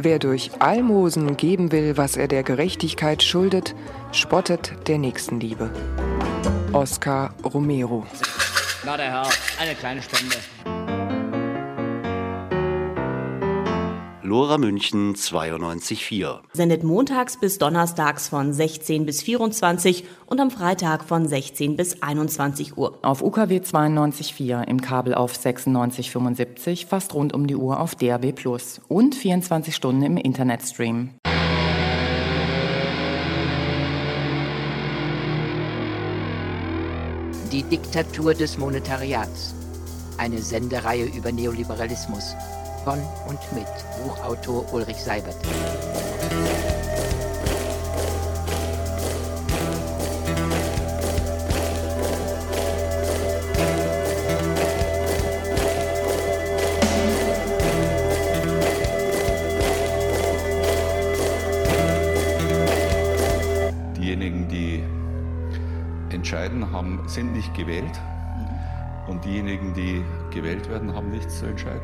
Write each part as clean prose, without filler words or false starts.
Wer durch Almosen geben will, was er der Gerechtigkeit schuldet, spottet der Nächstenliebe. Oscar Romero. Na der Herr, eine kleine Spende. Lora München 92,4. Sendet montags bis donnerstags von 16 bis 24 und am Freitag von 16 bis 21 Uhr. Auf UKW 92,4, im Kabel auf 96,75, fast rund um die Uhr auf DAB+ und 24 Stunden im Internetstream. Die Diktatur des Monetariats. Eine Sendereihe über Neoliberalismus. Von und mit Buchautor Ulrich Seibert. Diejenigen, die entscheiden, sind nicht gewählt. Und diejenigen, die gewählt werden, haben nichts zu entscheiden.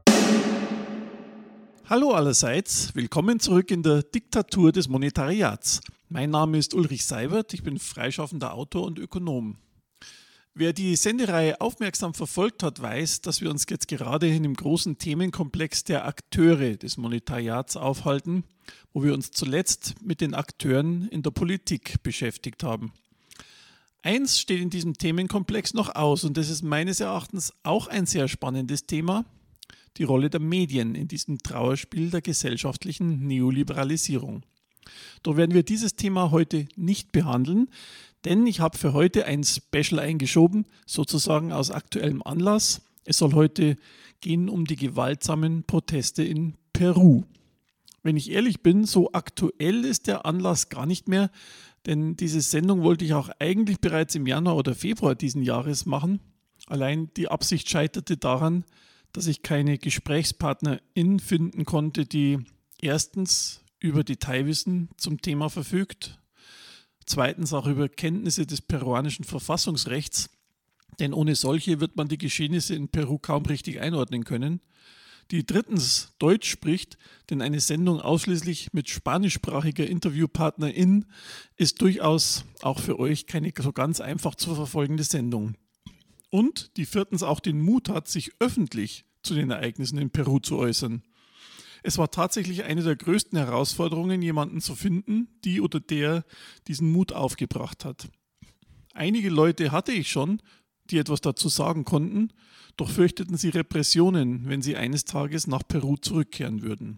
Hallo allerseits, willkommen zurück in der Diktatur des Monetariats. Mein Name ist Ulrich Seibert, ich bin freischaffender Autor und Ökonom. Wer die Sendereihe aufmerksam verfolgt hat, weiß, dass wir uns jetzt gerade in dem großen Themenkomplex der Akteure des Monetariats aufhalten, wo wir uns zuletzt mit den Akteuren in der Politik beschäftigt haben. Eins steht in diesem Themenkomplex noch aus und das ist meines Erachtens auch ein sehr spannendes Thema: die Rolle der Medien in diesem Trauerspiel der gesellschaftlichen Neoliberalisierung. Doch werden wir dieses Thema heute nicht behandeln, denn ich habe für heute ein Special eingeschoben, sozusagen aus aktuellem Anlass. Es soll heute gehen um die gewaltsamen Proteste in Peru. Wenn ich ehrlich bin, so aktuell ist der Anlass gar nicht mehr, denn diese Sendung wollte ich auch eigentlich bereits im Januar oder Februar diesen Jahres machen. Allein die Absicht scheiterte daran, dass ich keine GesprächspartnerIn finden konnte, die erstens über Detailwissen zum Thema verfügt, zweitens auch über Kenntnisse des peruanischen Verfassungsrechts, denn ohne solche wird man die Geschehnisse in Peru kaum richtig einordnen können, die drittens Deutsch spricht, denn eine Sendung ausschließlich mit spanischsprachiger InterviewpartnerIn ist durchaus auch für euch keine so ganz einfach zu verfolgende Sendung. Und die viertens auch den Mut hat, sich öffentlich zu den Ereignissen in Peru zu äußern. Es war tatsächlich eine der größten Herausforderungen, jemanden zu finden, die oder der diesen Mut aufgebracht hat. Einige Leute hatte ich schon, die etwas dazu sagen konnten, doch fürchteten sie Repressionen, wenn sie eines Tages nach Peru zurückkehren würden.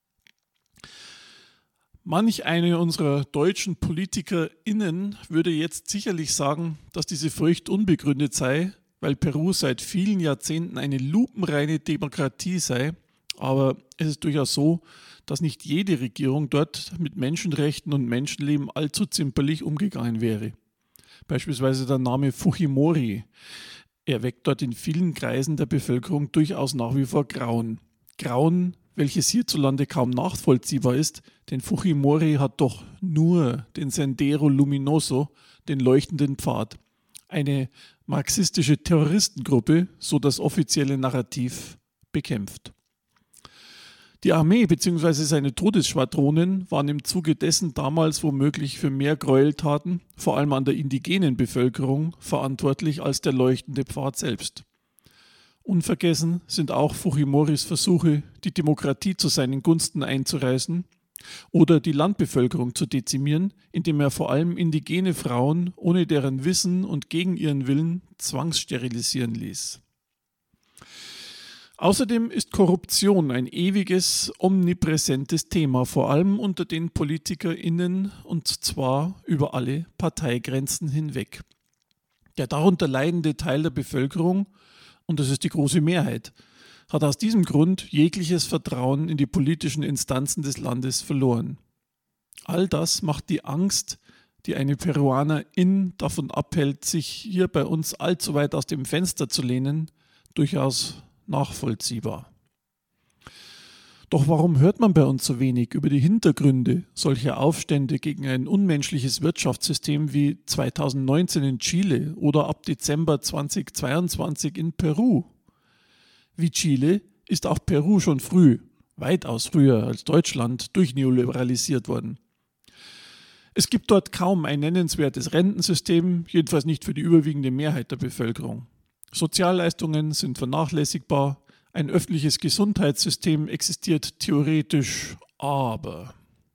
Manch eine unserer deutschen PolitikerInnen würde jetzt sicherlich sagen, dass diese Furcht unbegründet sei, weil Peru seit vielen Jahrzehnten eine lupenreine Demokratie sei. Aber es ist durchaus so, dass nicht jede Regierung dort mit Menschenrechten und Menschenleben allzu zimperlich umgegangen wäre. Beispielsweise der Name Fujimori. Er weckt dort in vielen Kreisen der Bevölkerung durchaus nach wie vor Grauen. Grauen, welches hierzulande kaum nachvollziehbar ist, denn Fujimori hat doch nur den Sendero Luminoso, den leuchtenden Pfad. Eine marxistische Terroristengruppe, so das offizielle Narrativ, bekämpft. Die Armee bzw. seine Todesschwadronen waren im Zuge dessen damals womöglich für mehr Gräueltaten, vor allem an der indigenen Bevölkerung, verantwortlich als der leuchtende Pfad selbst. Unvergessen sind auch Fujimoris Versuche, die Demokratie zu seinen Gunsten einzureißen oder die Landbevölkerung zu dezimieren, indem er vor allem indigene Frauen ohne deren Wissen und gegen ihren Willen zwangssterilisieren ließ. Außerdem ist Korruption ein ewiges, omnipräsentes Thema, vor allem unter den PolitikerInnen, und zwar über alle Parteigrenzen hinweg. Der darunter leidende Teil der Bevölkerung, und das ist die große Mehrheit, hat aus diesem Grund jegliches Vertrauen in die politischen Instanzen des Landes verloren. All das macht die Angst, die eine Peruanerin davon abhält, sich hier bei uns allzu weit aus dem Fenster zu lehnen, durchaus nachvollziehbar. Doch warum hört man bei uns so wenig über die Hintergründe solcher Aufstände gegen ein unmenschliches Wirtschaftssystem wie 2019 in Chile oder ab Dezember 2022 in Peru? Wie Chile ist auch Peru schon früh weitaus früher als Deutschland durchneoliberalisiert worden. Es gibt dort kaum ein nennenswertes Rentensystem, jedenfalls nicht für die überwiegende Mehrheit der Bevölkerung. Sozialleistungen sind vernachlässigbar, ein öffentliches Gesundheitssystem existiert theoretisch, aber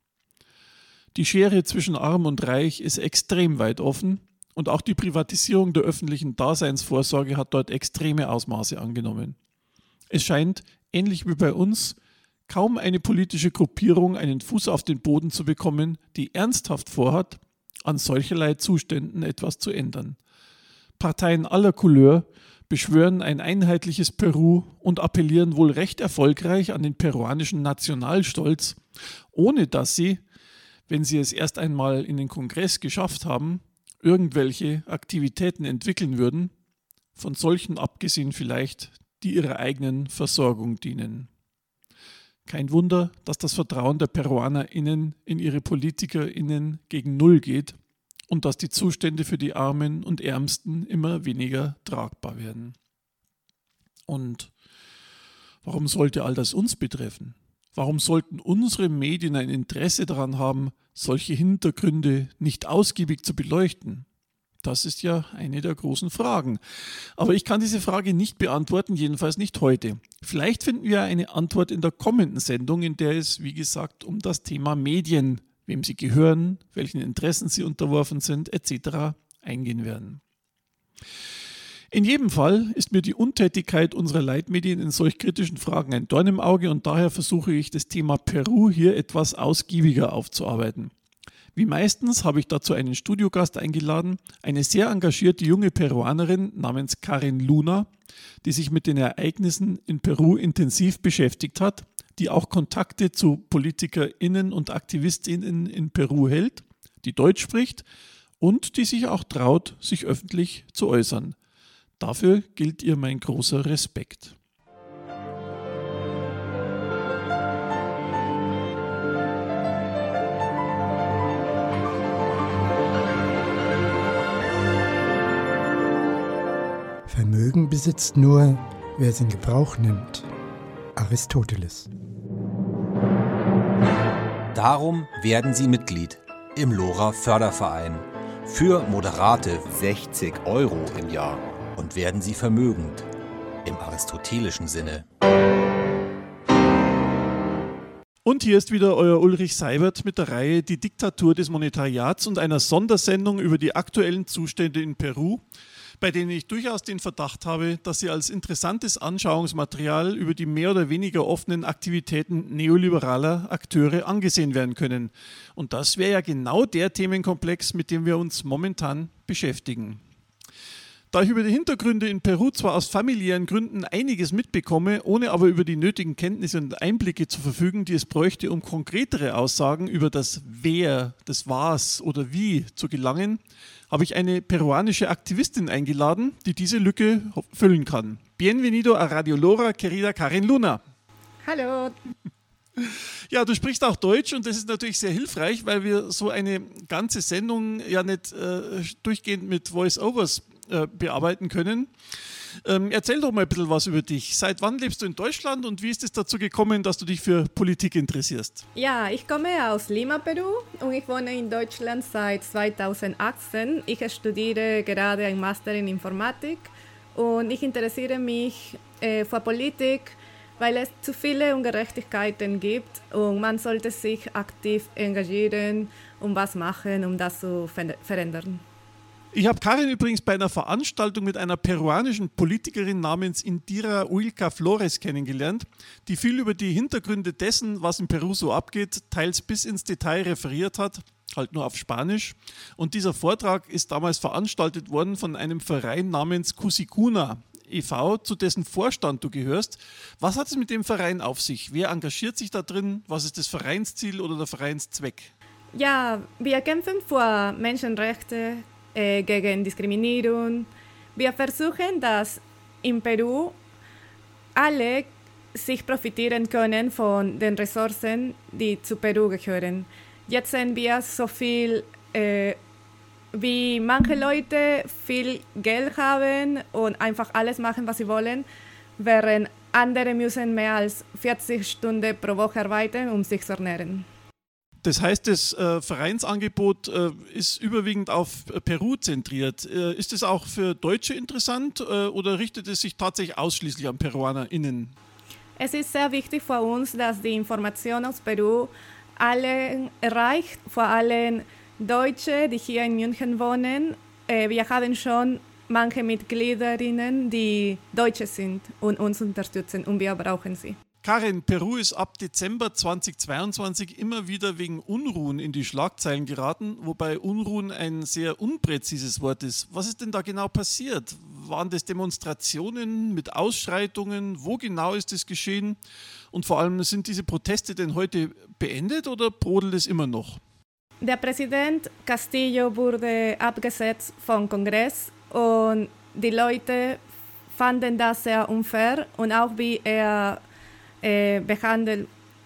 die Schere zwischen Arm und Reich ist extrem weit offen und auch die Privatisierung der öffentlichen Daseinsvorsorge hat dort extreme Ausmaße angenommen. Es scheint, ähnlich wie bei uns, kaum eine politische Gruppierung einen Fuß auf den Boden zu bekommen, die ernsthaft vorhat, an solcherlei Zuständen etwas zu ändern. Parteien aller Couleur beschwören ein einheitliches Peru und appellieren wohl recht erfolgreich an den peruanischen Nationalstolz, ohne dass sie, wenn sie es erst einmal in den Kongress geschafft haben, irgendwelche Aktivitäten entwickeln würden, von solchen abgesehen vielleicht, die ihrer eigenen Versorgung dienen. Kein Wunder, dass das Vertrauen der PeruanerInnen in ihre PolitikerInnen gegen Null geht und dass die Zustände für die Armen und Ärmsten immer weniger tragbar werden. Und warum sollte all das uns betreffen? Warum sollten unsere Medien ein Interesse daran haben, solche Hintergründe nicht ausgiebig zu beleuchten? Das ist ja eine der großen Fragen. Aber ich kann diese Frage nicht beantworten, jedenfalls nicht heute. Vielleicht finden wir eine Antwort in der kommenden Sendung, in der es, wie gesagt, um das Thema Medien, wem sie gehören, welchen Interessen sie unterworfen sind, etc. eingehen werden. In jedem Fall ist mir die Untätigkeit unserer Leitmedien in solch kritischen Fragen ein Dorn im Auge und daher versuche ich, das Thema Peru hier etwas ausgiebiger aufzuarbeiten. Wie meistens habe ich dazu einen Studiogast eingeladen, eine sehr engagierte junge Peruanerin namens Karin Luna, die sich mit den Ereignissen in Peru intensiv beschäftigt hat, die auch Kontakte zu PolitikerInnen und AktivistInnen in Peru hält, die Deutsch spricht und die sich auch traut, sich öffentlich zu äußern. Dafür gilt ihr mein großer Respekt. Vermögen besitzt nur, wer es in Gebrauch nimmt. Aristoteles. Darum werden Sie Mitglied im LoRa Förderverein für moderate 60 € im Jahr. und werden Sie vermögend im aristotelischen Sinne. Und hier ist wieder euer Ulrich Seibert mit der Reihe Die Diktatur des Monetariats und einer Sondersendung über die aktuellen Zustände in Peru, bei denen ich durchaus den Verdacht habe, dass sie als interessantes Anschauungsmaterial über die mehr oder weniger offenen Aktivitäten neoliberaler Akteure angesehen werden können. Und das wäre ja genau der Themenkomplex, mit dem wir uns momentan beschäftigen. Da ich über die Hintergründe in Peru zwar aus familiären Gründen einiges mitbekomme, ohne aber über die nötigen Kenntnisse und Einblicke zu verfügen, die es bräuchte, um konkretere Aussagen über das Wer, das Was oder Wie zu gelangen, habe ich eine peruanische Aktivistin eingeladen, die diese Lücke füllen kann. Bienvenido a Radio LoRa, querida Karin Luna. Hallo. Ja, du sprichst auch Deutsch und das ist natürlich sehr hilfreich, weil wir so eine ganze Sendung ja nicht durchgehend mit Voice-Overs bearbeiten können. Erzähl doch mal ein bisschen was über dich. Seit wann lebst du in Deutschland und wie ist es dazu gekommen, dass du dich für Politik interessierst? Ja, ich komme aus Lima, Peru und ich wohne in Deutschland seit 2018. Ich studiere gerade einen Master in Informatik und ich interessiere mich für Politik, weil es zu viele Ungerechtigkeiten gibt und man sollte sich aktiv engagieren und was machen, um das zu verändern. Ich habe Karin übrigens bei einer Veranstaltung mit einer peruanischen Politikerin namens Indira Uilca Flores kennengelernt, die viel über die Hintergründe dessen, was in Peru so abgeht, teils bis ins Detail referiert hat, halt nur auf Spanisch. Und dieser Vortrag ist damals veranstaltet worden von einem Verein namens Cusikuna e.V., zu dessen Vorstand du gehörst. Was hat es mit dem Verein auf sich? Wer engagiert sich da drin? Was ist das Vereinsziel oder der Vereinszweck? Ja, wir kämpfen für Menschenrechte, gegen Diskriminierung. Wir versuchen, dass in Peru alle sich profitieren können von den Ressourcen, die zu Peru gehören. Jetzt sehen wir so viel, wie manche Leute viel Geld haben und einfach alles machen, was sie wollen, während andere müssen mehr als 40 Stunden pro Woche arbeiten, um sich zu ernähren. Das heißt, das Vereinsangebot ist überwiegend auf Peru zentriert. Ist es auch für Deutsche interessant oder richtet es sich tatsächlich ausschließlich an PeruanerInnen? Es ist sehr wichtig für uns, dass die Information aus Peru alle erreicht, vor allem Deutsche, die hier in München wohnen. Wir haben schon manche Mitgliederinnen, die Deutsche sind und uns unterstützen und wir brauchen sie. Karin, Peru ist ab Dezember 2022 immer wieder wegen Unruhen in die Schlagzeilen geraten, wobei Unruhen ein sehr unpräzises Wort ist. Was ist denn da genau passiert? Waren das Demonstrationen mit Ausschreitungen? Wo genau ist das geschehen? Und vor allem, sind diese Proteste denn heute beendet oder brodelt es immer noch? Der Präsident Castillo wurde abgesetzt vom Kongress und die Leute fanden das sehr unfair und auch wie er behandelt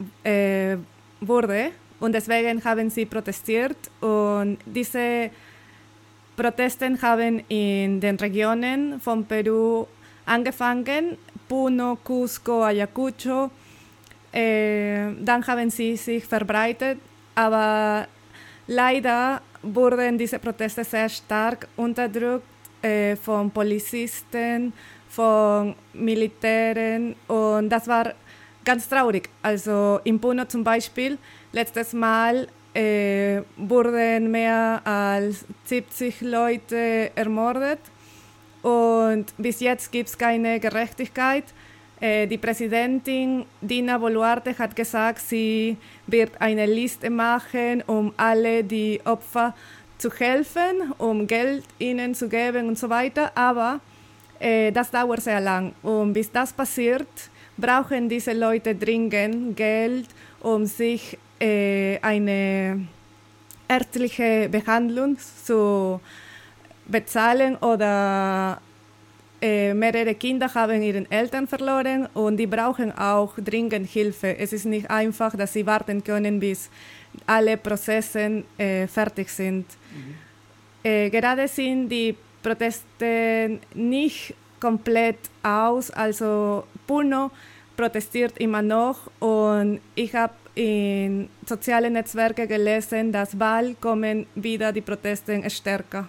wurde und deswegen haben sie protestiert und diese Proteste haben in den Regionen von Peru angefangen, Puno, Cusco, Ayacucho, dann haben sie sich verbreitet, aber leider wurden diese Proteste sehr stark unterdrückt von Polizisten, von Militären und das war ganz traurig. Also in Puno zum Beispiel, letztes Mal wurden mehr als 70 Leute ermordet und bis jetzt gibt es keine Gerechtigkeit. Die Präsidentin Dina Boluarte hat gesagt, sie wird eine Liste machen, um alle die Opfer zu helfen, um Geld ihnen zu geben und so weiter, aber das dauert sehr lang und bis das passiert, brauchen diese Leute dringend Geld, um sich eine ärztliche Behandlung zu bezahlen oder mehrere Kinder haben ihre Eltern verloren und die brauchen auch dringend Hilfe. Es ist nicht einfach, dass sie warten können, bis alle Prozesse fertig sind. Gerade sind die Proteste nicht komplett aus, also Puno protestiert immer noch und ich habe in sozialen Netzwerken gelesen, dass bald kommen wieder die Proteste stärker.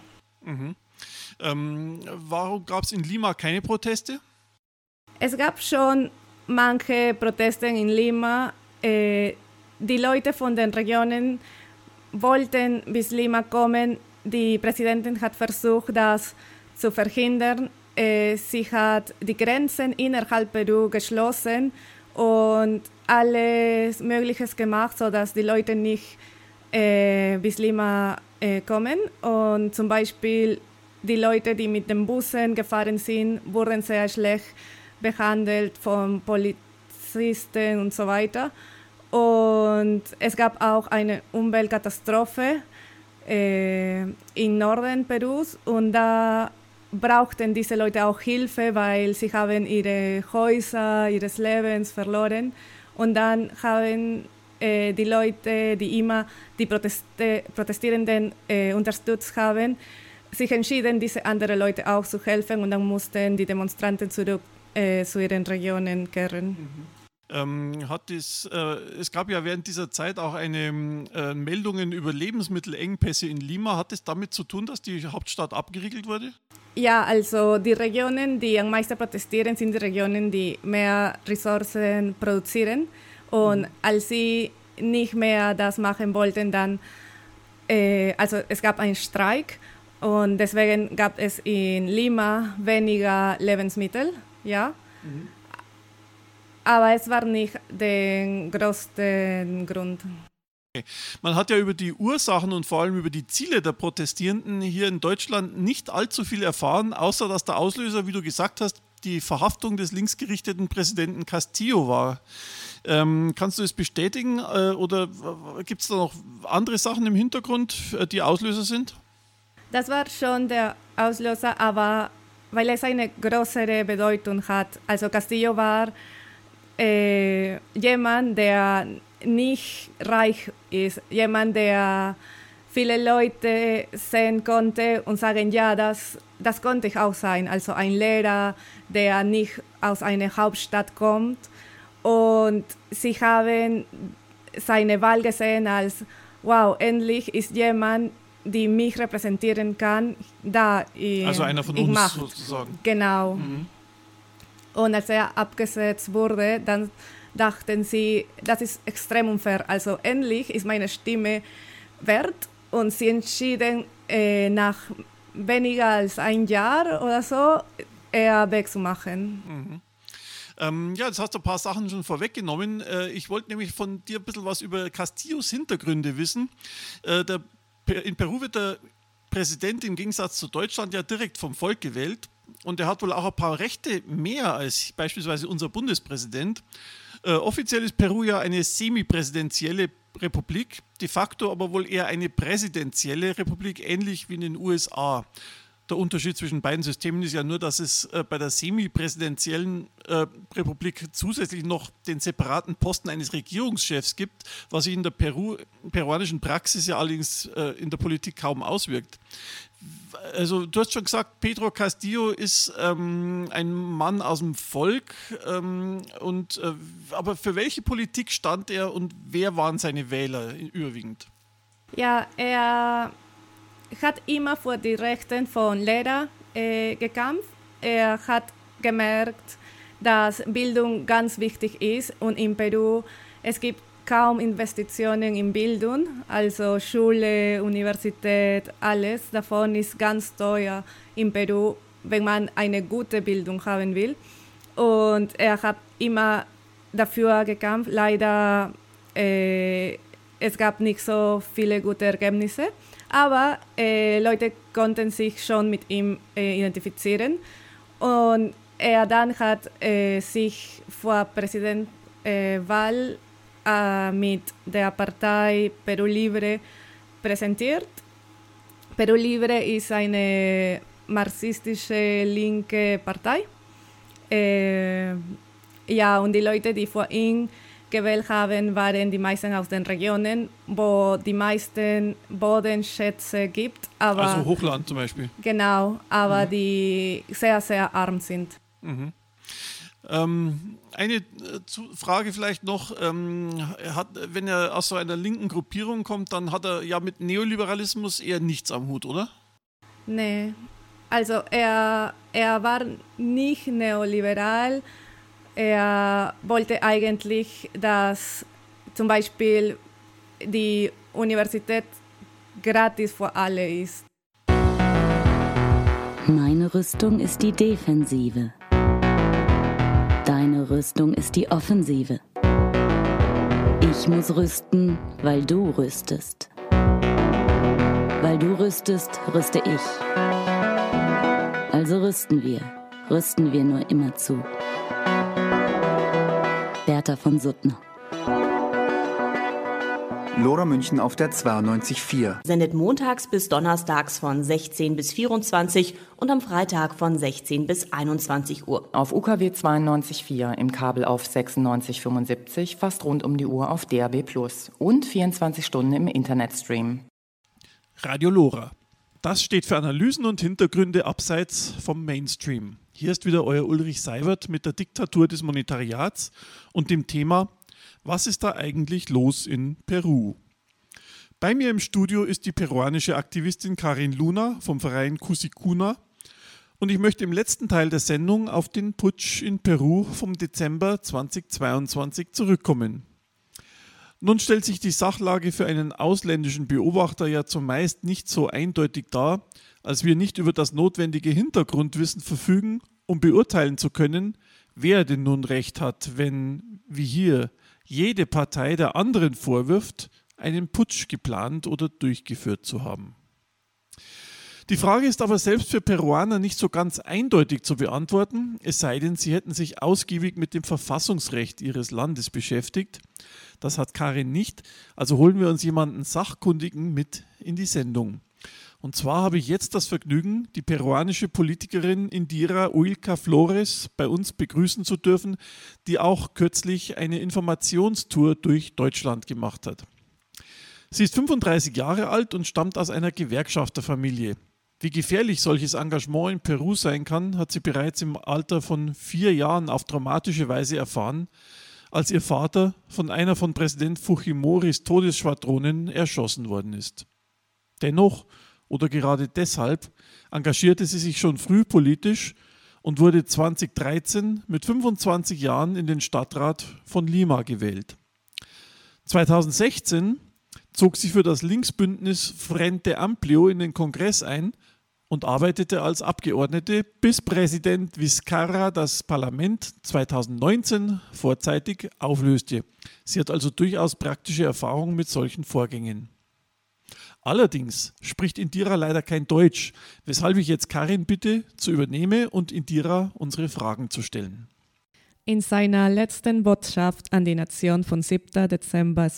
Warum gab es in Lima keine Proteste? Es gab schon manche Proteste in Lima. Die Leute von den Regionen wollten bis Lima kommen. Die Präsidentin hat versucht, das zu verhindern. Sie hat die Grenzen innerhalb Peru geschlossen und alles Mögliche gemacht, sodass die Leute nicht bis Lima kommen. Und zum Beispiel die Leute, die mit den Bussen gefahren sind, wurden sehr schlecht behandelt von Polizisten und so weiter. Und es gab auch eine Umweltkatastrophe im Norden Perus und da brauchten diese Leute auch Hilfe, weil sie haben ihre Häuser, ihres Lebens verloren. Und dann haben die Leute, die immer die Protestierenden unterstützt haben, sich entschieden, diese anderen Leute auch zu helfen und dann mussten die Demonstranten zurück zu ihren Regionen kehren. Es gab ja während dieser Zeit auch Meldungen über Lebensmittelengpässe in Lima. Hat es damit zu tun, dass die Hauptstadt abgeriegelt wurde? Ja, also die Regionen, die am meisten protestieren, sind die Regionen, die mehr Ressourcen produzieren. Und als sie nicht mehr das machen wollten, dann, also es gab einen Streik und deswegen gab es in Lima weniger Lebensmittel, ja. Aber es war nicht der größte Grund. Man hat ja über die Ursachen und vor allem über die Ziele der Protestierenden hier in Deutschland nicht allzu viel erfahren, außer dass der Auslöser, wie du gesagt hast, die Verhaftung des linksgerichteten Präsidenten Castillo war. Kannst du es bestätigen oder gibt es da noch andere Sachen im Hintergrund, die Auslöser sind? Das war schon der Auslöser, aber weil es eine größere Bedeutung hat. Also Castillo war jemand, der nicht reich ist, jemand, der viele Leute sehen konnte und sagen, ja, das konnte ich auch sein. Also ein Lehrer, der nicht aus einer Hauptstadt kommt. Und sie haben seine Wahl gesehen als, wow, endlich ist jemand, die mich repräsentieren kann, da. Also einer von uns Macht. Sozusagen. Genau. Mhm. Und als er abgesetzt wurde, dann dachten sie, das ist extrem unfair. Also endlich ist meine Stimme wert. Und sie entschieden, nach weniger als ein Jahr oder so, er wegzumachen. Mhm. Ja, jetzt hast du ein paar Sachen schon vorweggenommen. Ich wollte nämlich von dir ein bisschen was über Castillos Hintergründe wissen. In Peru wird der Präsident im Gegensatz zu Deutschland ja direkt vom Volk gewählt. Und er hat wohl auch ein paar Rechte mehr als beispielsweise unser Bundespräsident. Offiziell ist Peru ja eine semipräsidentielle Republik, de facto aber wohl eher eine präsidentielle Republik, ähnlich wie in den USA. Der Unterschied zwischen beiden Systemen ist ja nur, dass es bei der semipräsidentiellen Republik zusätzlich noch den separaten Posten eines Regierungschefs gibt, was sich in der peruanischen Praxis ja allerdings in der Politik kaum auswirkt. Also du hast schon gesagt, Pedro Castillo ist ein Mann aus dem Volk, aber für welche Politik stand er und wer waren seine Wähler überwiegend? Ja, er hat immer für die Rechte von Lehrern gekämpft. Er hat gemerkt, dass Bildung ganz wichtig ist und in Peru es gibt kaum Investitionen in Bildung, also Schule, Universität, alles davon ist ganz teuer in Peru, wenn man eine gute Bildung haben will. Und er hat immer dafür gekämpft. Leider es gab nicht so viele gute Ergebnisse. Aber Leute konnten sich schon mit ihm identifizieren. Und er dann hat sich vor Präsidentwahl mit der Partei Peru Libre präsentiert. Peru Libre ist eine marxistische linke Partei. Ja, und die Leute, die vor ihm gewählt haben, waren die meisten aus den Regionen, wo die meisten Bodenschätze gibt. Aber, also Hochland zum Beispiel. Genau, aber die sehr, sehr arm sind. Mhm. Eine Frage vielleicht noch, wenn er aus so einer linken Gruppierung kommt, dann hat er ja mit Neoliberalismus eher nichts am Hut, oder? Nee, also er war nicht neoliberal. Er wollte eigentlich, dass zum Beispiel die Universität gratis für alle ist. Meine Rüstung ist die Defensive. Deine Rüstung ist die Offensive. Ich muss rüsten, weil du rüstest. Weil du rüstest, rüste ich. Also rüsten wir nur immer zu. Bertha von Suttner. Lora München auf der 92.4. Sendet montags bis donnerstags von 16 bis 24 und am Freitag von 16 bis 21 Uhr. Auf UKW 92.4, im Kabel auf 96.75, fast rund um die Uhr auf DAB+ und 24 Stunden im Internetstream. Radio Lora. Das steht für Analysen und Hintergründe abseits vom Mainstream. Hier ist wieder euer Ulrich Seiwert mit der Diktatur des Monetariats und dem Thema: Was ist da eigentlich los in Peru? Bei mir im Studio ist die peruanische Aktivistin Karin Luna vom Verein Cusikuna und ich möchte im letzten Teil der Sendung auf den Putsch in Peru vom Dezember 2022 zurückkommen. Nun stellt sich die Sachlage für einen ausländischen Beobachter ja zumeist nicht so eindeutig dar, als wir nicht über das notwendige Hintergrundwissen verfügen, um beurteilen zu können, wer denn nun recht hat, wenn, wie hier, jede Partei der anderen vorwirft, einen Putsch geplant oder durchgeführt zu haben. Die Frage ist aber selbst für Peruaner nicht so ganz eindeutig zu beantworten, es sei denn, sie hätten sich ausgiebig mit dem Verfassungsrecht ihres Landes beschäftigt. Das hat Karin nicht, also holen wir uns jemanden Sachkundigen mit in die Sendung. Und zwar habe ich jetzt das Vergnügen, die peruanische Politikerin Indira Uilca Flores bei uns begrüßen zu dürfen, die auch kürzlich eine Informationstour durch Deutschland gemacht hat. Sie ist 35 Jahre alt und stammt aus einer Gewerkschafterfamilie. Wie gefährlich solches Engagement in Peru sein kann, hat sie bereits im Alter von 4 Jahren auf dramatische Weise erfahren, als ihr Vater von einer von Präsident Fujimoris Todesschwadronen erschossen worden ist. Dennoch, oder gerade deshalb, engagierte sie sich schon früh politisch und wurde 2013 mit 25 Jahren in den Stadtrat von Lima gewählt. 2016 zog sie für das Linksbündnis Frente Amplio in den Kongress ein und arbeitete als Abgeordnete, bis Präsident Vizcarra das Parlament 2019 vorzeitig auflöste. Sie hat also durchaus praktische Erfahrung mit solchen Vorgängen. Allerdings spricht Indira leider kein Deutsch, weshalb ich jetzt Karin bitte, zu übernehmen und Indira unsere Fragen zu stellen. In seiner letzten Botschaft an die Nation vom 7. Dezember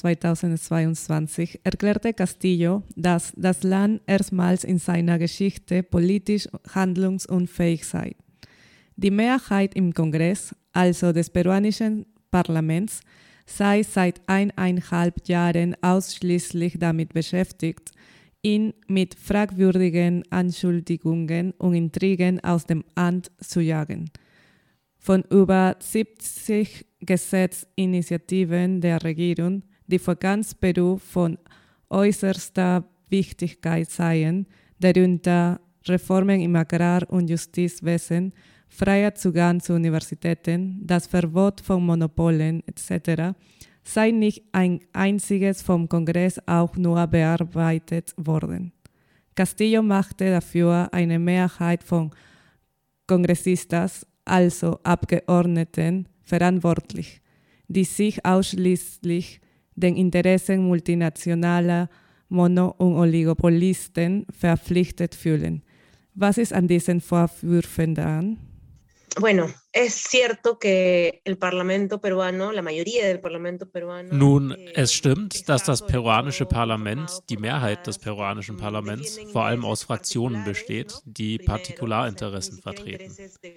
2022 erklärte Castillo, dass das Land erstmals in seiner Geschichte politisch handlungsunfähig sei. Die Mehrheit im Kongress, also des peruanischen Parlaments, sei seit 1,5 Jahren ausschließlich damit beschäftigt, ihn mit fragwürdigen Anschuldigungen und Intrigen aus dem Amt zu jagen. Von über 70 Gesetzesinitiativen der Regierung, die für ganz Peru von äußerster Wichtigkeit seien, darunter Reformen im Agrar- und Justizwesen, freier Zugang zu Universitäten, das Verbot von Monopolen etc., sei nicht ein einziges vom Kongress auch nur bearbeitet worden. Castillo machte dafür eine Mehrheit von Kongressistas, also Abgeordneten, verantwortlich, die sich ausschließlich den Interessen multinationaler Mono- und Oligopolisten verpflichtet fühlen. Was ist an diesen Vorwürfen dran? Bueno, es cierto que el Parlamento peruano, la mayoría del Parlamento peruano. Nun, es stimmt, dass das peruanische Parlament, die Mehrheit des peruanischen Parlaments, vor allem aus Fraktionen besteht, die Partikularinteressen vertreten.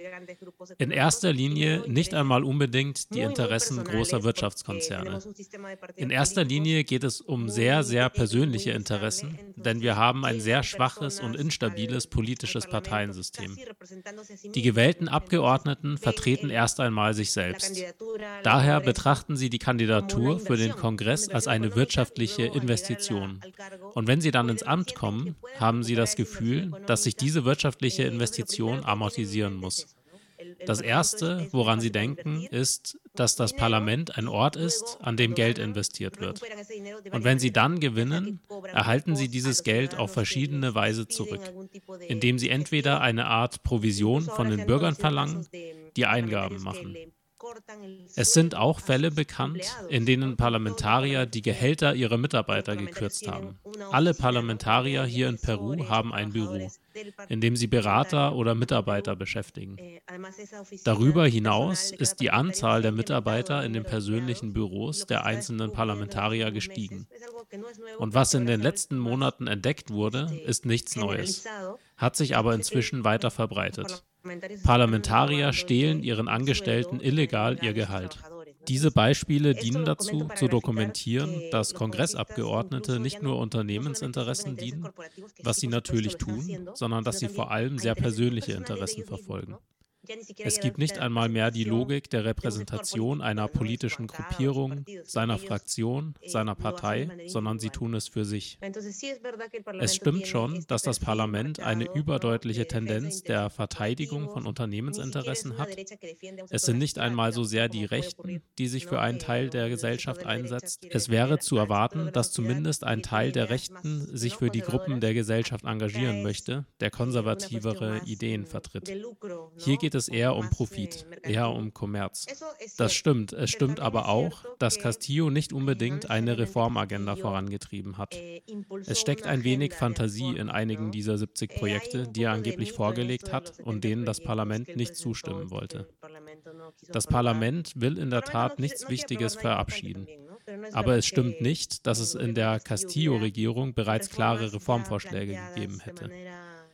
In erster Linie nicht einmal unbedingt die Interessen großer Wirtschaftskonzerne. In erster Linie geht es um sehr, sehr persönliche Interessen, denn wir haben ein sehr schwaches und instabiles politisches Parteiensystem. Die gewählten Abgeordneten vertreten erst einmal sich selbst. Daher betrachten sie die Kandidatur für den Kongress als eine wirtschaftliche Investition. Und wenn sie dann ins Amt kommen, haben sie das Gefühl, dass sich diese wirtschaftliche Investition amortisieren muss. Das Erste, woran sie denken, ist, dass das Parlament ein Ort ist, an dem Geld investiert wird. Und wenn sie dann gewinnen, erhalten sie dieses Geld auf verschiedene Weise zurück, indem sie entweder eine Art Provision von den Bürgern verlangen, die Eingaben machen. Es sind auch Fälle bekannt, in denen Parlamentarier die Gehälter ihrer Mitarbeiter gekürzt haben. Alle Parlamentarier hier in Peru haben ein Büro, in dem sie Berater oder Mitarbeiter beschäftigen. Darüber hinaus ist die Anzahl der Mitarbeiter in den persönlichen Büros der einzelnen Parlamentarier gestiegen. Und was in den letzten Monaten entdeckt wurde, ist nichts Neues, hat sich aber inzwischen weiter verbreitet. Parlamentarier stehlen ihren Angestellten illegal ihr Gehalt. Diese Beispiele dienen dazu, zu dokumentieren, dass Kongressabgeordnete nicht nur Unternehmensinteressen dienen, was sie natürlich tun, sondern dass sie vor allem sehr persönliche Interessen verfolgen. Es gibt nicht einmal mehr die Logik der Repräsentation einer politischen Gruppierung, seiner Fraktion, seiner Partei, sondern sie tun es für sich. Es stimmt schon, dass das Parlament eine überdeutliche Tendenz der Verteidigung von Unternehmensinteressen hat. Es sind nicht einmal so sehr die Rechten, die sich für einen Teil der Gesellschaft einsetzt. Es wäre zu erwarten, dass zumindest ein Teil der Rechten sich für die Gruppen der Gesellschaft engagieren möchte, der konservativere Ideen vertritt. Hier geht es eher um Profit, eher um Kommerz. Das stimmt. Es stimmt aber auch, dass Castillo nicht unbedingt eine Reformagenda vorangetrieben hat. Es steckt ein wenig Fantasie in einigen dieser 70 Projekte, die er angeblich vorgelegt hat und denen das Parlament nicht zustimmen wollte. Das Parlament will in der Tat nichts Wichtiges verabschieden. Aber es stimmt nicht, dass es in der Castillo-Regierung bereits klare Reformvorschläge gegeben hätte.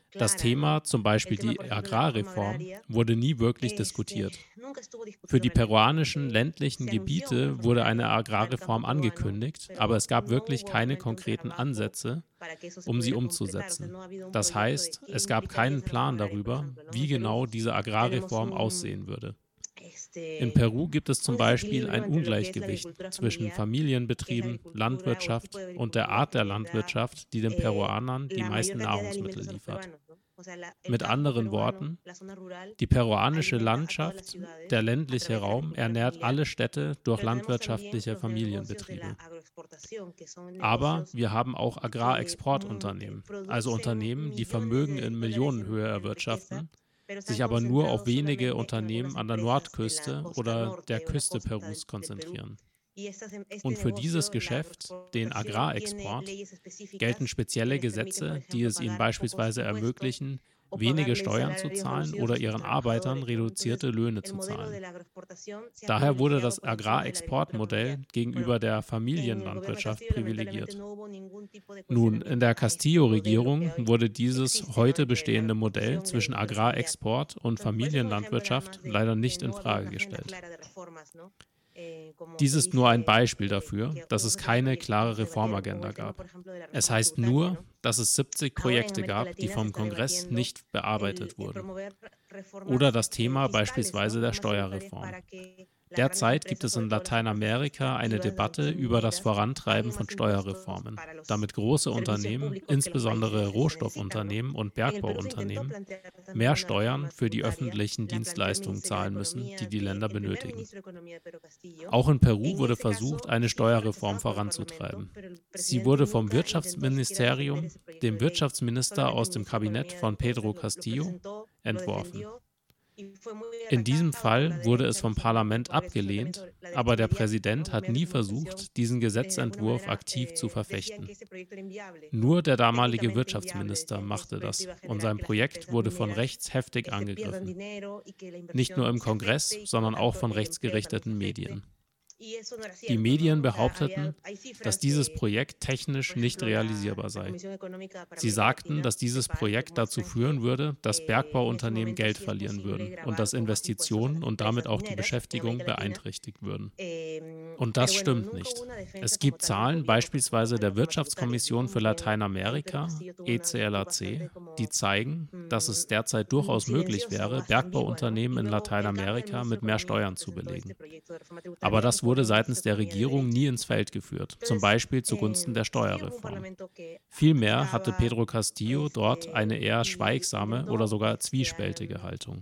Das Thema, zum Beispiel die Agrarreform, wurde nie wirklich diskutiert. Für die peruanischen ländlichen Gebiete wurde eine Agrarreform angekündigt, aber es gab wirklich keine konkreten Ansätze, um sie umzusetzen. Das heißt, es gab keinen Plan darüber, wie genau diese Agrarreform aussehen würde. In Peru gibt es zum Beispiel ein Ungleichgewicht zwischen Familienbetrieben, Landwirtschaft und der Art der Landwirtschaft, die den Peruanern die meisten Nahrungsmittel liefert. Mit anderen Worten, die peruanische Landschaft, der ländliche Raum, ernährt alle Städte durch landwirtschaftliche Familienbetriebe. Aber wir haben auch Agrarexportunternehmen, also Unternehmen, die Vermögen in Millionenhöhe erwirtschaften, sich aber nur auf wenige Unternehmen an der Nordküste oder der Küste Perus konzentrieren. Und für dieses Geschäft, den Agrarexport, gelten spezielle Gesetze, die es ihnen beispielsweise ermöglichen, wenige Steuern zu zahlen oder ihren Arbeitern reduzierte Löhne zu zahlen. Daher wurde das Agrarexportmodell gegenüber der Familienlandwirtschaft privilegiert. Nun, in der Castillo-Regierung wurde dieses heute bestehende Modell zwischen Agrarexport und Familienlandwirtschaft leider nicht in Frage gestellt. Dies ist nur ein Beispiel dafür, dass es keine klare Reformagenda gab. Es heißt nur, dass es 70 Projekte gab, die vom Kongress nicht bearbeitet wurden. Oder das Thema beispielsweise der Steuerreform. Derzeit gibt es in Lateinamerika eine Debatte über das Vorantreiben von Steuerreformen, damit große Unternehmen, insbesondere Rohstoffunternehmen und Bergbauunternehmen, mehr Steuern für die öffentlichen Dienstleistungen zahlen müssen, die die Länder benötigen. Auch in Peru wurde versucht, eine Steuerreform voranzutreiben. Sie wurde vom Wirtschaftsministerium, dem Wirtschaftsminister aus dem Kabinett von Pedro Castillo, entworfen. In diesem Fall wurde es vom Parlament abgelehnt, aber der Präsident hat nie versucht, diesen Gesetzentwurf aktiv zu verfechten. Nur der damalige Wirtschaftsminister machte das und sein Projekt wurde von rechts heftig angegriffen. Nicht nur im Kongress, sondern auch von rechtsgerichteten Medien. Die Medien behaupteten, dass dieses Projekt technisch nicht realisierbar sei. Sie sagten, dass dieses Projekt dazu führen würde, dass Bergbauunternehmen Geld verlieren würden und dass Investitionen und damit auch die Beschäftigung beeinträchtigt würden. Und das stimmt nicht. Es gibt Zahlen, beispielsweise der Wirtschaftskommission für Lateinamerika, ECLAC, die zeigen, dass es derzeit durchaus möglich wäre, Bergbauunternehmen in Lateinamerika mit mehr Steuern zu belegen. Aber das wurde seitens der Regierung nie ins Feld geführt, zum Beispiel zugunsten der Steuerreform. Vielmehr hatte Pedro Castillo dort eine eher schweigsame oder sogar zwiespältige Haltung.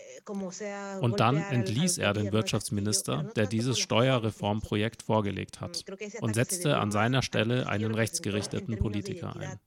Und dann entließ er den Wirtschaftsminister, der dieses Steuerreformprojekt vorgelegt hat, und setzte an seiner Stelle einen rechtsgerichteten Politiker ein.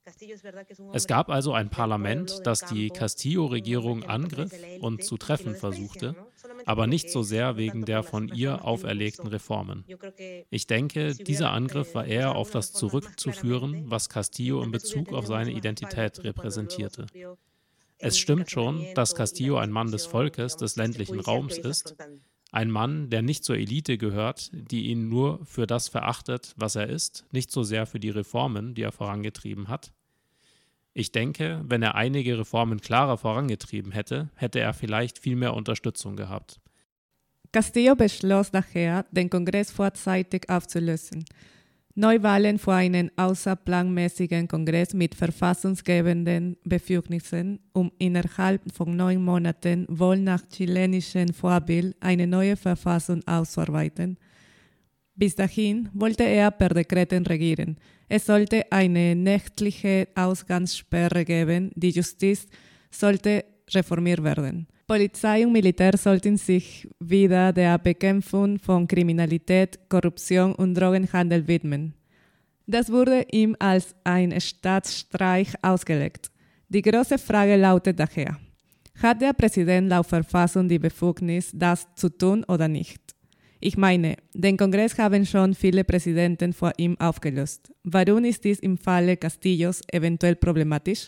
Es gab also ein Parlament, das die Castillo-Regierung angriff und zu treffen versuchte, aber nicht so sehr wegen der von ihr auferlegten Reformen. Ich denke, dieser Angriff war eher auf das zurückzuführen, was Castillo in Bezug auf seine Identität repräsentierte. Es stimmt schon, dass Castillo ein Mann des Volkes, des ländlichen Raums ist, ein Mann, der nicht zur Elite gehört, die ihn nur für das verachtet, was er ist, nicht so sehr für die Reformen, die er vorangetrieben hat. Ich denke, wenn er einige Reformen klarer vorangetrieben hätte, hätte er vielleicht viel mehr Unterstützung gehabt. Castillo beschloss daher, den Kongress vorzeitig aufzulösen. Neuwahlen vor einen außerplanmäßigen Kongress mit verfassungsgebenden Befugnissen, um innerhalb von 9 Monaten wohl nach chilenischem Vorbild eine neue Verfassung auszuarbeiten. Bis dahin wollte er per Dekreten regieren. Es sollte eine nächtliche Ausgangssperre geben, die Justiz sollte reformiert werden. Polizei und Militär sollten sich wieder der Bekämpfung von Kriminalität, Korruption und Drogenhandel widmen. Das wurde ihm als ein Staatsstreich ausgelegt. Die große Frage lautet daher: Hat der Präsident laut Verfassung die Befugnis, das zu tun oder nicht? Ich meine, den Kongress haben schon viele Präsidenten vor ihm aufgelöst. Warum ist dies im Falle Castillos eventuell problematisch?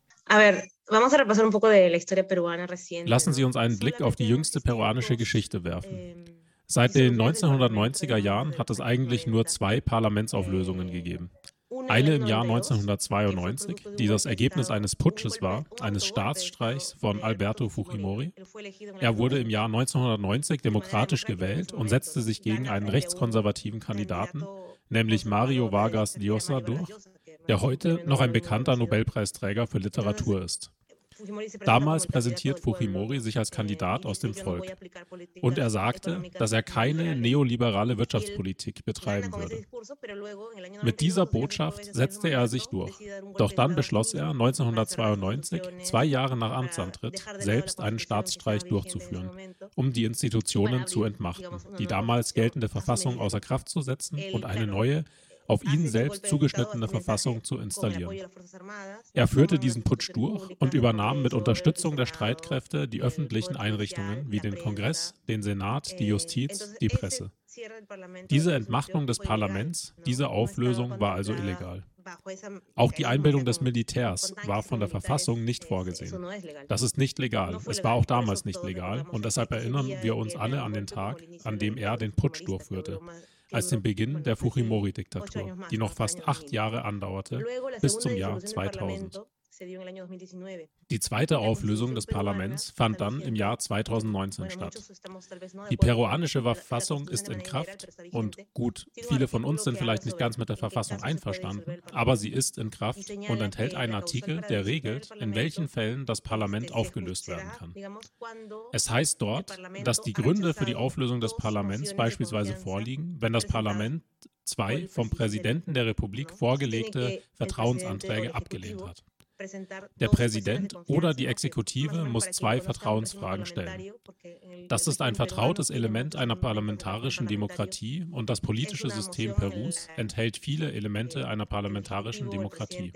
Lassen Sie uns einen Blick auf die jüngste peruanische Geschichte werfen. Seit den 1990er Jahren hat es eigentlich nur 2 Parlamentsauflösungen gegeben. Eine im Jahr 1992, die das Ergebnis eines Putsches war, eines Staatsstreichs von Alberto Fujimori. Er wurde im Jahr 1990 demokratisch gewählt und setzte sich gegen einen rechtskonservativen Kandidaten, nämlich Mario Vargas Llosa, durch, der heute noch ein bekannter Nobelpreisträger für Literatur ist. Damals präsentiert Fujimori sich als Kandidat aus dem Volk. Und er sagte, dass er keine neoliberale Wirtschaftspolitik betreiben würde. Mit dieser Botschaft setzte er sich durch. Doch dann beschloss er 1992, 2 Jahre nach Amtsantritt, selbst einen Staatsstreich durchzuführen, um die Institutionen zu entmachten, die damals geltende Verfassung außer Kraft zu setzen und eine neue, auf ihn selbst zugeschnittene Verfassung zu installieren. Er führte diesen Putsch durch und übernahm mit Unterstützung der Streitkräfte die öffentlichen Einrichtungen wie den Kongress, den Senat, die Justiz, die Presse. Diese Entmachtung des Parlaments, diese Auflösung war also illegal. Auch die Einbindung des Militärs war von der Verfassung nicht vorgesehen. Das ist nicht legal. Es war auch damals nicht legal und deshalb erinnern wir uns alle an den Tag, an dem er den Putsch durchführte, als den Beginn der Fujimori-Diktatur, die noch fast 8 Jahre andauerte, bis zum Jahr 2000. Die zweite Auflösung des Parlaments fand dann im Jahr 2019 statt. Die peruanische Verfassung ist in Kraft und gut, viele von uns sind vielleicht nicht ganz mit der Verfassung einverstanden, aber sie ist in Kraft und enthält einen Artikel, der regelt, in welchen Fällen das Parlament aufgelöst werden kann. Es heißt dort, dass die Gründe für die Auflösung des Parlaments beispielsweise vorliegen, wenn das Parlament 2 vom Präsidenten der Republik vorgelegte Vertrauensanträge abgelehnt hat. Der Präsident oder die Exekutive muss 2 Vertrauensfragen stellen. Das ist ein vertrautes Element einer parlamentarischen Demokratie und das politische System Perus enthält viele Elemente einer parlamentarischen Demokratie.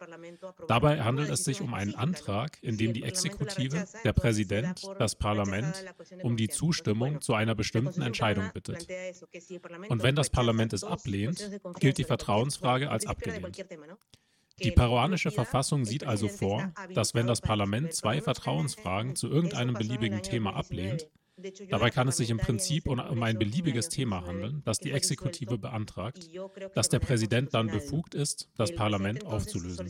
Dabei handelt es sich um einen Antrag, in dem die Exekutive, der Präsident, das Parlament um die Zustimmung zu einer bestimmten Entscheidung bittet. Und wenn das Parlament es ablehnt, gilt die Vertrauensfrage als abgelehnt. Die peruanische Verfassung sieht also vor, dass wenn das Parlament 2 Vertrauensfragen zu irgendeinem beliebigen Thema ablehnt, dabei kann es sich im Prinzip um ein beliebiges Thema handeln, das die Exekutive beantragt, dass der Präsident dann befugt ist, das Parlament aufzulösen.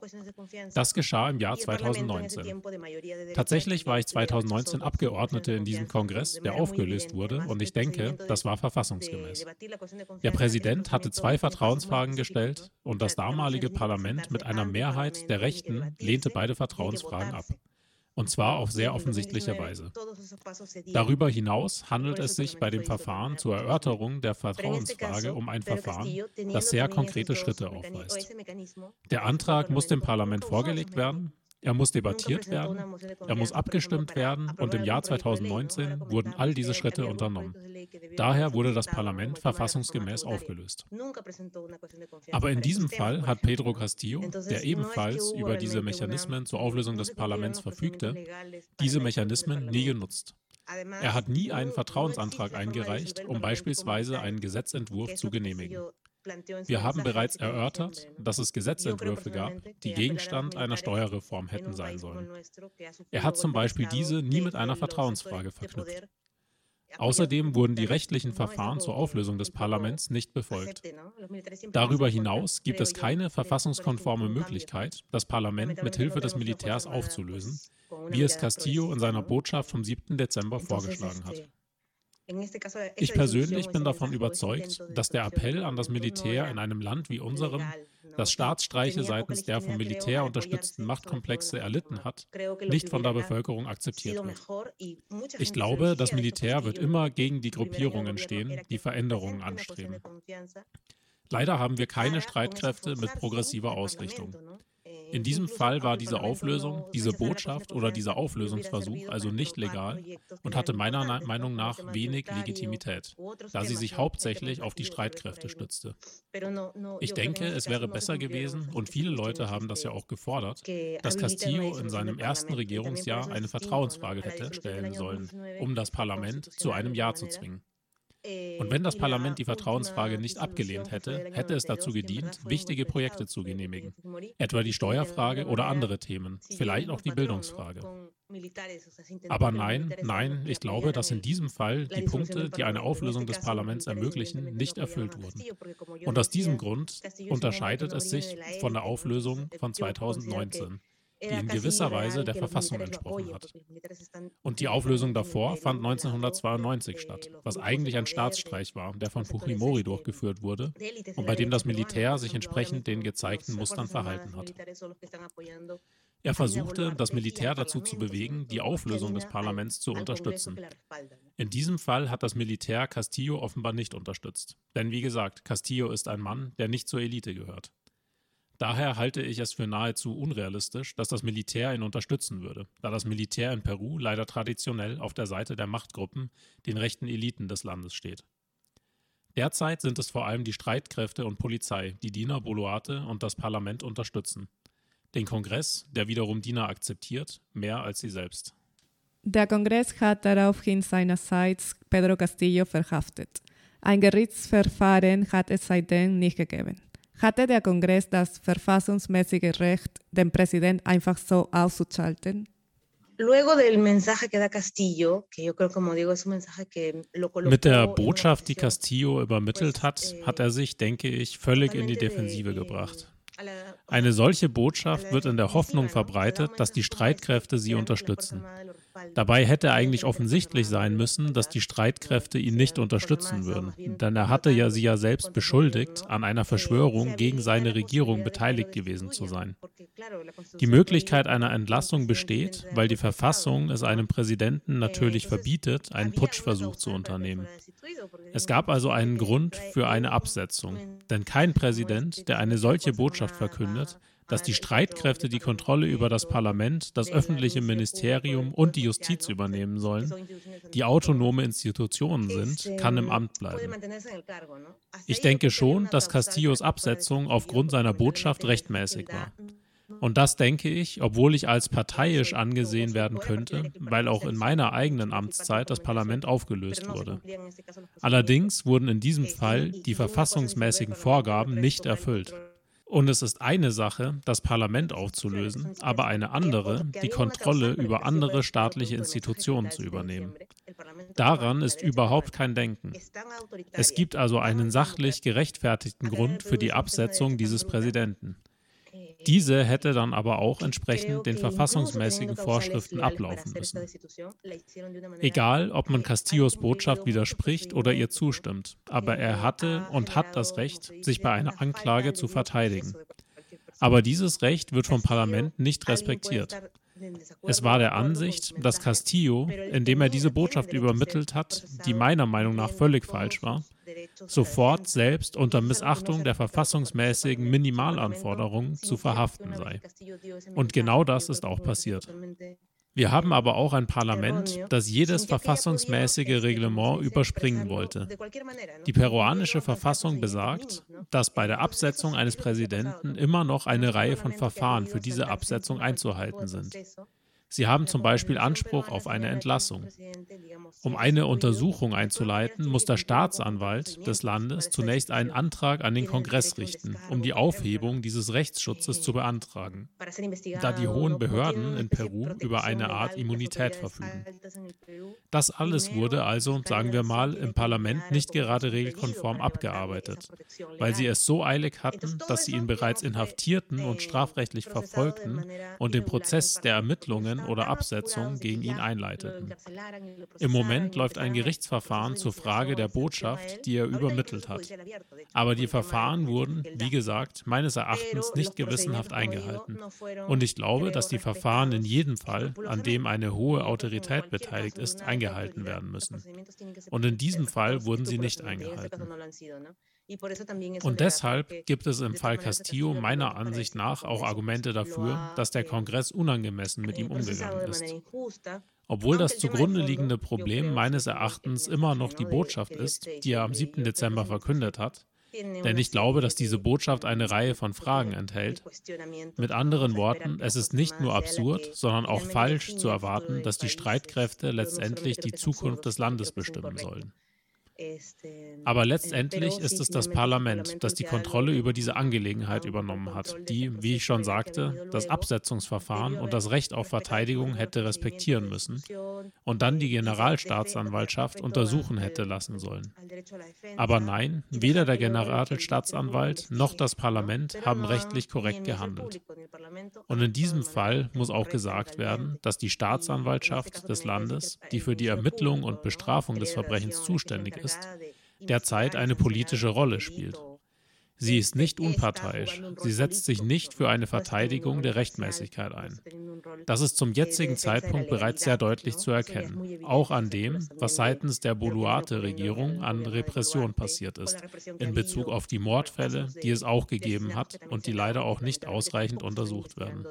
Das geschah im Jahr 2019. Tatsächlich war ich 2019 Abgeordnete in diesem Kongress, der aufgelöst wurde, und ich denke, das war verfassungsgemäß. Der Präsident hatte 2 Vertrauensfragen gestellt und das damalige Parlament mit einer Mehrheit der Rechten lehnte beide Vertrauensfragen ab. Und zwar auf sehr offensichtliche Weise. Darüber hinaus handelt es sich bei dem Verfahren zur Erörterung der Vertrauensfrage um ein Verfahren, das sehr konkrete Schritte aufweist. Der Antrag muss dem Parlament vorgelegt werden, er muss debattiert werden, er muss abgestimmt werden und im Jahr 2019 wurden all diese Schritte unternommen. Daher wurde das Parlament verfassungsgemäß aufgelöst. Aber in diesem Fall hat Pedro Castillo, der ebenfalls über diese Mechanismen zur Auflösung des Parlaments verfügte, diese Mechanismen nie genutzt. Er hat nie einen Vertrauensantrag eingereicht, um beispielsweise einen Gesetzentwurf zu genehmigen. Wir haben bereits erörtert, dass es Gesetzentwürfe gab, die Gegenstand einer Steuerreform hätten sein sollen. Er hat zum Beispiel diese nie mit einer Vertrauensfrage verknüpft. Außerdem wurden die rechtlichen Verfahren zur Auflösung des Parlaments nicht befolgt. Darüber hinaus gibt es keine verfassungskonforme Möglichkeit, das Parlament mit Hilfe des Militärs aufzulösen, wie es Castillo in seiner Botschaft vom 7. Dezember vorgeschlagen hat. Ich persönlich bin davon überzeugt, dass der Appell an das Militär in einem Land wie unserem, das Staatsstreiche seitens der vom Militär unterstützten Machtkomplexe erlitten hat, nicht von der Bevölkerung akzeptiert wird. Ich glaube, das Militär wird immer gegen die Gruppierungen stehen, die Veränderungen anstreben. Leider haben wir keine Streitkräfte mit progressiver Ausrichtung. In diesem Fall war diese Auflösung, diese Botschaft oder dieser Auflösungsversuch also nicht legal und hatte meiner Meinung nach wenig Legitimität, da sie sich hauptsächlich auf die Streitkräfte stützte. Ich denke, es wäre besser gewesen, und viele Leute haben das ja auch gefordert, dass Castillo in seinem ersten Regierungsjahr eine Vertrauensfrage hätte stellen sollen, um das Parlament zu einem Ja zu zwingen. Und wenn das Parlament die Vertrauensfrage nicht abgelehnt hätte, hätte es dazu gedient, wichtige Projekte zu genehmigen. Etwa die Steuerfrage oder andere Themen, vielleicht auch die Bildungsfrage. Aber nein, ich glaube, dass in diesem Fall die Punkte, die eine Auflösung des Parlaments ermöglichen, nicht erfüllt wurden. Und aus diesem Grund unterscheidet es sich von der Auflösung von 2019. Die in gewisser Weise der Verfassung entsprochen hat. Und die Auflösung davor fand 1992 statt, was eigentlich ein Staatsstreich war, der von Fujimori durchgeführt wurde und bei dem das Militär sich entsprechend den gezeigten Mustern verhalten hat. Er versuchte, das Militär dazu zu bewegen, die Auflösung des Parlaments zu unterstützen. In diesem Fall hat das Militär Castillo offenbar nicht unterstützt. Denn wie gesagt, Castillo ist ein Mann, der nicht zur Elite gehört. Daher halte ich es für nahezu unrealistisch, dass das Militär ihn unterstützen würde, da das Militär in Peru leider traditionell auf der Seite der Machtgruppen, den rechten Eliten des Landes steht. Derzeit sind es vor allem die Streitkräfte und Polizei, die Dina Boluarte und das Parlament unterstützen. Den Kongress, der wiederum Dina akzeptiert, mehr als sie selbst. Der Kongress hat daraufhin seinerseits Pedro Castillo verhaftet. Ein Gerichtsverfahren hat es seitdem nicht gegeben. Hatte der Kongress das verfassungsmäßige Recht, den Präsidenten einfach so auszuschalten? Mit der Botschaft, die Castillo übermittelt hat, hat er sich, denke ich, völlig in die Defensive gebracht. Eine solche Botschaft wird in der Hoffnung verbreitet, dass die Streitkräfte sie unterstützen. Dabei hätte eigentlich offensichtlich sein müssen, dass die Streitkräfte ihn nicht unterstützen würden, denn er hatte sie ja selbst beschuldigt, an einer Verschwörung gegen seine Regierung beteiligt gewesen zu sein. Die Möglichkeit einer Entlassung besteht, weil die Verfassung es einem Präsidenten natürlich verbietet, einen Putschversuch zu unternehmen. Es gab also einen Grund für eine Absetzung, denn kein Präsident, der eine solche Botschaft verkündet, dass die Streitkräfte die Kontrolle über das Parlament, das öffentliche Ministerium und die Justiz übernehmen sollen, die autonome Institutionen sind, kann im Amt bleiben. Ich denke schon, dass Castillos Absetzung aufgrund seiner Botschaft rechtmäßig war. Und das denke ich, obwohl ich als parteiisch angesehen werden könnte, weil auch in meiner eigenen Amtszeit das Parlament aufgelöst wurde. Allerdings wurden in diesem Fall die verfassungsmäßigen Vorgaben nicht erfüllt. Und es ist eine Sache, das Parlament aufzulösen, aber eine andere, die Kontrolle über andere staatliche Institutionen zu übernehmen. Daran ist überhaupt kein Denken. Es gibt also einen sachlich gerechtfertigten Grund für die Absetzung dieses Präsidenten. Diese hätte dann aber auch entsprechend den verfassungsmäßigen Vorschriften ablaufen müssen. Egal, ob man Castillos Botschaft widerspricht oder ihr zustimmt, aber er hatte und hat das Recht, sich bei einer Anklage zu verteidigen. Aber dieses Recht wird vom Parlament nicht respektiert. Es war der Ansicht, dass Castillo, indem er diese Botschaft übermittelt hat, die meiner Meinung nach völlig falsch war, sofort selbst unter Missachtung der verfassungsmäßigen Minimalanforderungen zu verhaften sei. Und genau das ist auch passiert. Wir haben aber auch ein Parlament, das jedes verfassungsmäßige Reglement überspringen wollte. Die peruanische Verfassung besagt, dass bei der Absetzung eines Präsidenten immer noch eine Reihe von Verfahren für diese Absetzung einzuhalten sind. Sie haben zum Beispiel Anspruch auf eine Entlassung. Um eine Untersuchung einzuleiten, muss der Staatsanwalt des Landes zunächst einen Antrag an den Kongress richten, um die Aufhebung dieses Rechtsschutzes zu beantragen, da die hohen Behörden in Peru über eine Art Immunität verfügen. Das alles wurde also, sagen wir mal, im Parlament nicht gerade regelkonform abgearbeitet, weil sie es so eilig hatten, dass sie ihn bereits inhaftierten und strafrechtlich verfolgten und den Prozess der Ermittlungen oder Absetzung gegen ihn einleiteten. Im Moment läuft ein Gerichtsverfahren zur Frage der Botschaft, die er übermittelt hat. Aber die Verfahren wurden, wie gesagt, meines Erachtens nicht gewissenhaft eingehalten. Und ich glaube, dass die Verfahren in jedem Fall, an dem eine hohe Autorität beteiligt ist, eingehalten werden müssen. Und in diesem Fall wurden sie nicht eingehalten. Und deshalb gibt es im Fall Castillo meiner Ansicht nach auch Argumente dafür, dass der Kongress unangemessen mit ihm umgegangen ist. Obwohl das zugrunde liegende Problem meines Erachtens immer noch die Botschaft ist, die er am 7. Dezember verkündet hat, denn ich glaube, dass diese Botschaft eine Reihe von Fragen enthält. Mit anderen Worten, es ist nicht nur absurd, sondern auch falsch zu erwarten, dass die Streitkräfte letztendlich die Zukunft des Landes bestimmen sollen. Aber letztendlich ist es das Parlament, das die Kontrolle über diese Angelegenheit übernommen hat, die, wie ich schon sagte, das Absetzungsverfahren und das Recht auf Verteidigung hätte respektieren müssen und dann die Generalstaatsanwaltschaft untersuchen hätte lassen sollen. Aber nein, weder der Generalstaatsanwalt noch das Parlament haben rechtlich korrekt gehandelt. Und in diesem Fall muss auch gesagt werden, dass die Staatsanwaltschaft des Landes, die für die Ermittlung und Bestrafung des Verbrechens zuständig ist, derzeit eine politische Rolle spielt. Sie ist nicht unparteiisch. Sie setzt sich nicht für eine Verteidigung der Rechtmäßigkeit ein. Das ist zum jetzigen Zeitpunkt bereits sehr deutlich zu erkennen, auch an dem, was seitens der Boluarte-Regierung an Repression passiert ist, in Bezug auf die Mordfälle, die es auch gegeben hat und die leider auch nicht ausreichend untersucht werden.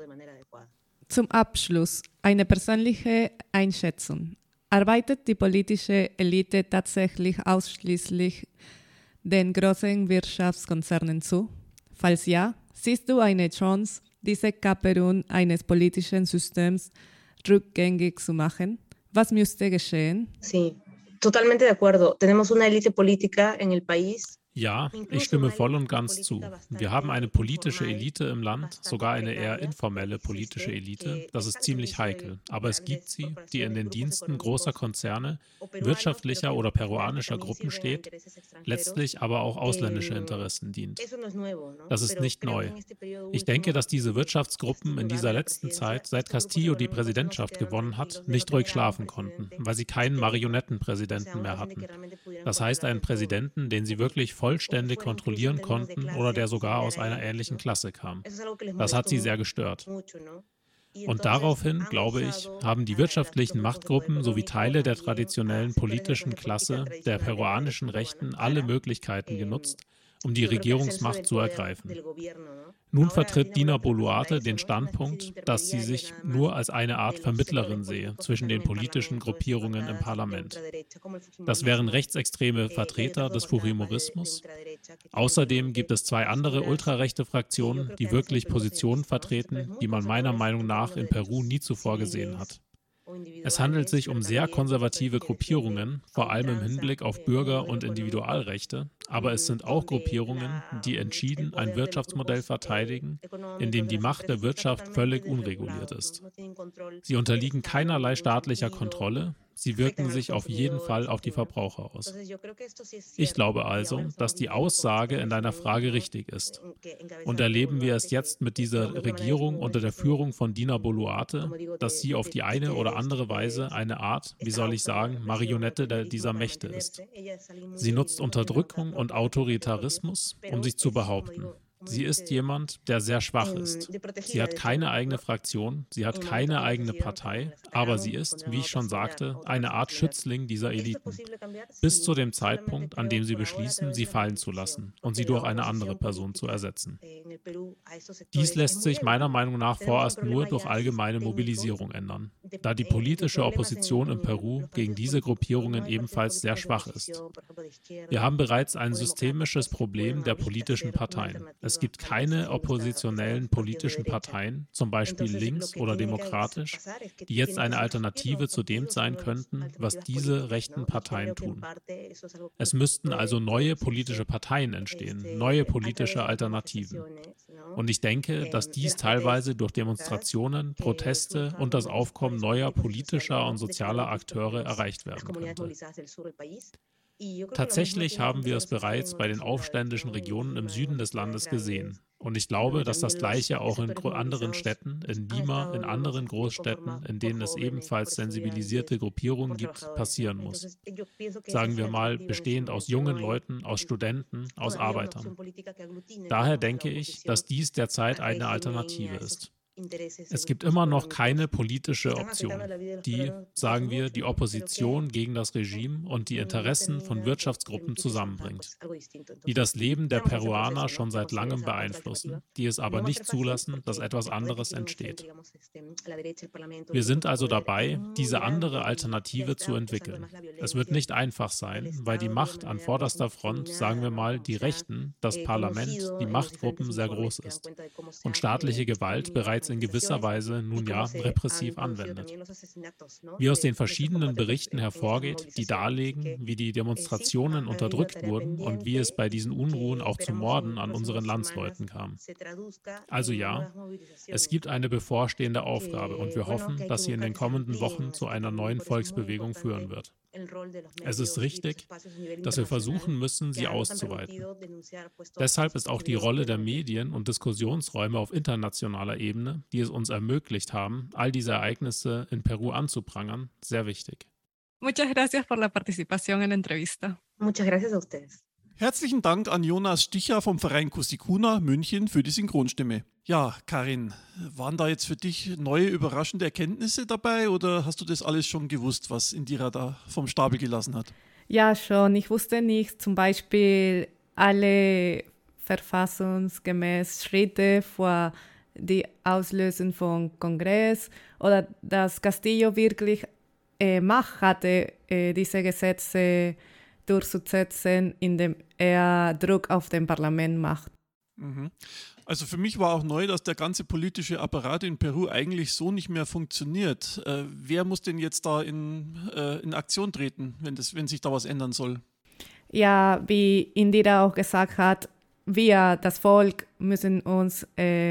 Zum Abschluss eine persönliche Einschätzung. Arbeitet die politische Elite tatsächlich ausschließlich den großen Wirtschaftskonzernen zu? Falls ja, siehst du eine Chance, diese Kaperung eines politischen Systems rückgängig zu machen? Was müsste geschehen? Sí, totalmente de acuerdo. Tenemos una élite política en el país. Ja, ich stimme voll und ganz zu. Wir haben eine politische Elite im Land, sogar eine eher informelle politische Elite. Das ist ziemlich heikel. Aber es gibt sie, die in den Diensten großer Konzerne, wirtschaftlicher oder peruanischer Gruppen steht, letztlich aber auch ausländische Interessen dient. Das ist nicht neu. Ich denke, dass diese Wirtschaftsgruppen in dieser letzten Zeit, seit Castillo die Präsidentschaft gewonnen hat, nicht ruhig schlafen konnten, weil sie keinen Marionettenpräsidenten mehr hatten. Das heißt, einen Präsidenten, den sie wirklich vollständig kontrollieren konnten oder der sogar aus einer ähnlichen Klasse kam. Das hat sie sehr gestört. Und daraufhin, glaube ich, haben die wirtschaftlichen Machtgruppen sowie Teile der traditionellen politischen Klasse der peruanischen Rechten alle Möglichkeiten genutzt, um die Regierungsmacht zu ergreifen. Nun vertritt Dina Boluarte den Standpunkt, dass sie sich nur als eine Art Vermittlerin sehe zwischen den politischen Gruppierungen im Parlament. Das wären rechtsextreme Vertreter des Fujimorismus. Außerdem gibt es zwei andere ultrarechte Fraktionen, die wirklich Positionen vertreten, die man meiner Meinung nach in Peru nie zuvor gesehen hat. Es handelt sich um sehr konservative Gruppierungen, vor allem im Hinblick auf Bürger- und Individualrechte, aber es sind auch Gruppierungen, die entschieden ein Wirtschaftsmodell verteidigen, in dem die Macht der Wirtschaft völlig unreguliert ist. Sie unterliegen keinerlei staatlicher Kontrolle, sie wirken sich auf jeden Fall auf die Verbraucher aus. Ich glaube also, dass die Aussage in deiner Frage richtig ist. Und erleben wir es jetzt mit dieser Regierung unter der Führung von Dina Boluarte, dass sie auf die eine oder andere Weise eine Art, wie soll ich sagen, Marionette dieser Mächte ist. Sie nutzt Unterdrückung und Autoritarismus, um sich zu behaupten. Sie ist jemand, der sehr schwach ist. Sie hat keine eigene Fraktion, sie hat keine eigene Partei, aber sie ist, wie ich schon sagte, eine Art Schützling dieser Eliten. Bis zu dem Zeitpunkt, an dem sie beschließen, sie fallen zu lassen und sie durch eine andere Person zu ersetzen. Dies lässt sich meiner Meinung nach vorerst nur durch allgemeine Mobilisierung ändern, da die politische Opposition in Peru gegen diese Gruppierungen ebenfalls sehr schwach ist. Wir haben bereits ein systemisches Problem der politischen Parteien. Es gibt keine oppositionellen politischen Parteien, zum Beispiel links oder demokratisch, die jetzt eine Alternative zu dem sein könnten, was diese rechten Parteien tun. Es müssten also neue politische Parteien entstehen, neue politische Alternativen. Und ich denke, dass dies teilweise durch Demonstrationen, Proteste und das Aufkommen neuer politischer und sozialer Akteure erreicht werden könnte. Tatsächlich haben wir es bereits bei den aufständischen Regionen im Süden des Landes gesehen. Und ich glaube, dass das Gleiche auch in anderen Städten, in Lima, in anderen Großstädten, in denen es ebenfalls sensibilisierte Gruppierungen gibt, passieren muss. Sagen wir mal, bestehend aus jungen Leuten, aus Studenten, aus Arbeitern. Daher denke ich, dass dies derzeit eine Alternative ist. Es gibt immer noch keine politische Option, die, sagen wir, die Opposition gegen das Regime und die Interessen von Wirtschaftsgruppen zusammenbringt, die das Leben der Peruaner schon seit langem beeinflussen, die es aber nicht zulassen, dass etwas anderes entsteht. Wir sind also dabei, diese andere Alternative zu entwickeln. Es wird nicht einfach sein, weil die Macht an vorderster Front, sagen wir mal, die Rechten, das Parlament, die Machtgruppen sehr groß ist und staatliche Gewalt bereits bereits in gewisser Weise nun ja repressiv anwendet. Wie aus den verschiedenen Berichten hervorgeht, die darlegen, wie die Demonstrationen unterdrückt wurden und wie es bei diesen Unruhen auch zu Morden an unseren Landsleuten kam. Also ja, es gibt eine bevorstehende Aufgabe und wir hoffen, dass sie in den kommenden Wochen zu einer neuen Volksbewegung führen wird. Es ist richtig, dass wir versuchen müssen, sie auszuweiten. Deshalb ist auch die Rolle der Medien und Diskussionsräume auf internationaler Ebene, die es uns ermöglicht haben, all diese Ereignisse in Peru anzuprangern, sehr wichtig. Muchas gracias por la participación en la entrevista. Muchas gracias a ustedes. Herzlichen Dank an Jonas Sticher vom Verein Kusikuna München für die Synchronstimme. Ja, Karin, waren da jetzt für dich neue, überraschende Erkenntnisse dabei oder hast du das alles schon gewusst, was Indira da vom Stapel gelassen hat? Ja, schon. Ich wusste nicht zum Beispiel alle verfassungsgemäß Schritte vor die Auslösung von Kongress oder dass Castillo wirklich Macht hatte, diese Gesetze durchzusetzen, indem er Druck auf dem Parlament macht. Also für mich war auch neu, dass der ganze politische Apparat in Peru eigentlich so nicht mehr funktioniert. Wer muss denn jetzt da in Aktion treten, wenn sich da was ändern soll? Ja, wie Indira auch gesagt hat, wir, das Volk, müssen uns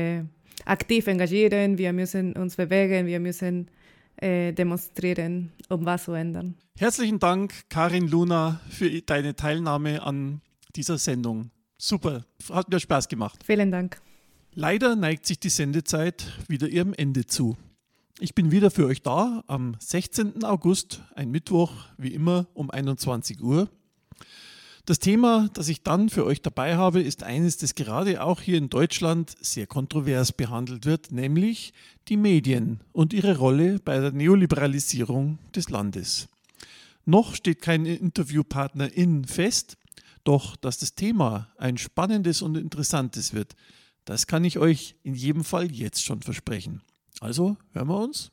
aktiv engagieren, wir müssen uns bewegen, wir müssen demonstrieren, um was zu ändern. Herzlichen Dank, Karin Luna, für deine Teilnahme an dieser Sendung. Super, hat mir Spaß gemacht. Vielen Dank. Leider neigt sich die Sendezeit wieder ihrem Ende zu. Ich bin wieder für euch da am 16. August, ein Mittwoch, wie immer um 21 Uhr. Das Thema, das ich dann für euch dabei habe, ist eines, das gerade auch hier in Deutschland sehr kontrovers behandelt wird, nämlich die Medien und ihre Rolle bei der Neoliberalisierung des Landes. Noch steht kein Interviewpartnerin fest, doch dass das Thema ein spannendes und interessantes wird, das kann ich euch in jedem Fall jetzt schon versprechen. Also hören wir uns.